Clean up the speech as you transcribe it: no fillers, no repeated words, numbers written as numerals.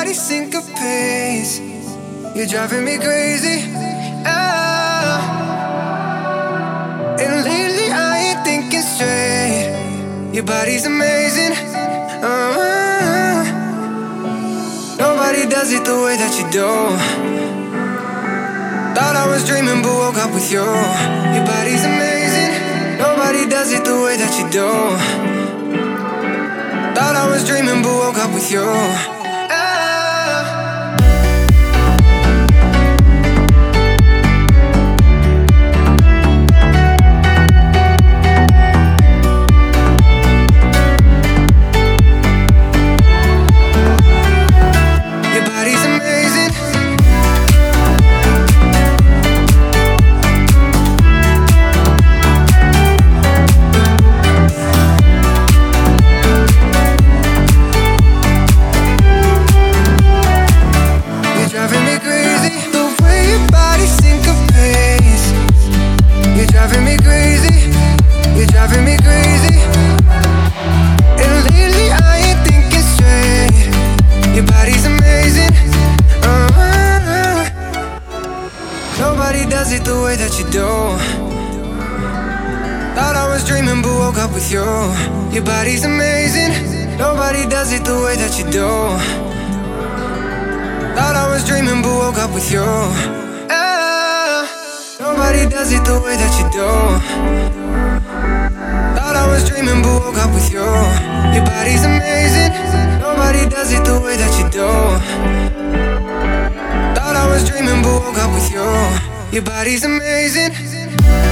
body syncopates. You're driving me crazy. Ah. And lately I ain't thinking straight. Your body's amazing. Nobody does it the way that you do. Thought I was dreaming but woke up with you. Your body's amazing. Nobody does it the way that you do. Thought I was dreaming but woke up with you. Nobody does it the way that you do. Thought I was dreaming but woke up with you. Your body's amazing. Nobody does it the way that you do. Thought I was dreaming but woke up with you. Nobody does it the way that you do. Thought I was dreaming but woke up with you. Your body's amazing. Nobody does it the way that you do. Thought I was dreaming but woke up with you. Your body's amazing.